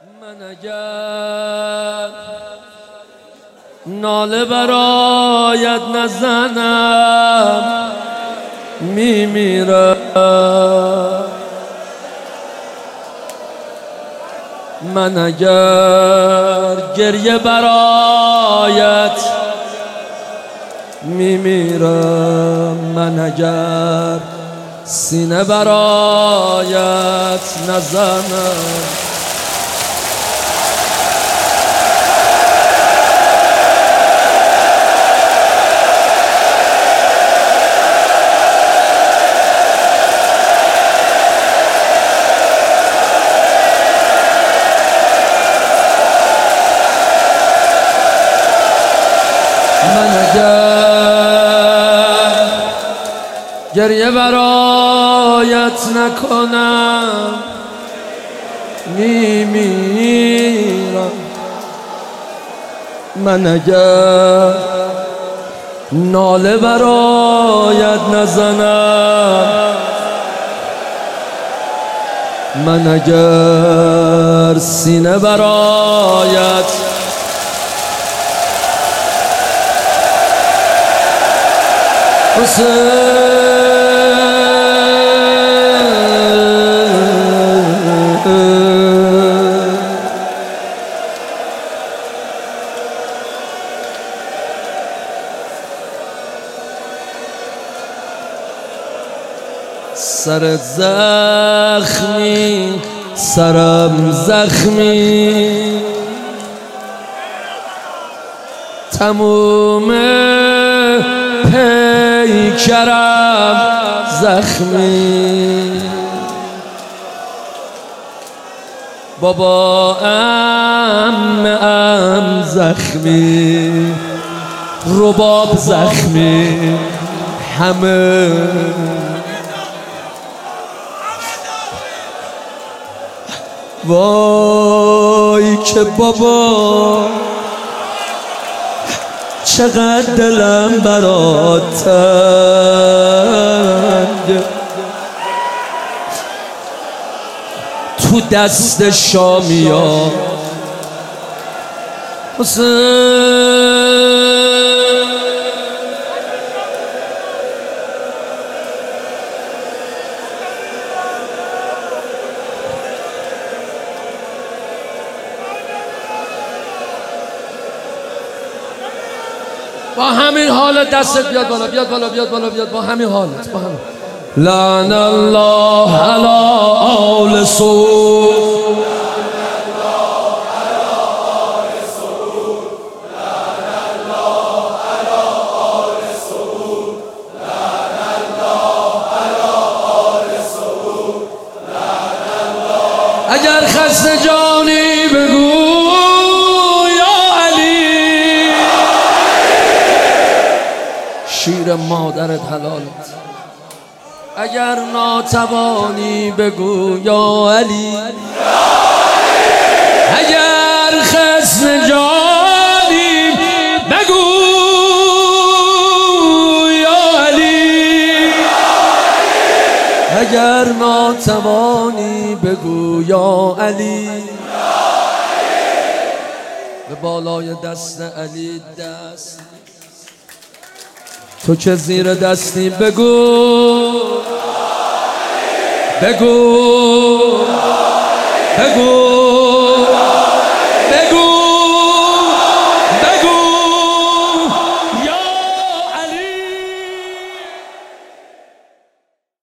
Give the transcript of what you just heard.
من اگر ناله برایت نزنم میمیرم. من اگر گریه برایت میمیرم. من اگر سینه برایت نزنم گریه برایت نکنم میمیرم. من اگر ناله برایت نزنم. من اگر سینه برایت سر زخمی سرم زخمی تموم پیکرم زخمی. بابا ام زخمی رباب زخمی همه وای که بابا چقدر دلم برات تنگ. تو دست شامیا با همین حالت دستت بیاد بالا بیاد بالا بیاد بالا بیاد با همین حالت با همین. لعن الله علی آل سوء اگر خسته جانی بگو شیر مادرت حلالت. اگر ناتوانی بگو یا علی. اگر خسته جانی بگو یا علی. اگر ناتوانی بگو یا علی. به بالای دست علی دست تو که زیر دستی بگو بگو بگو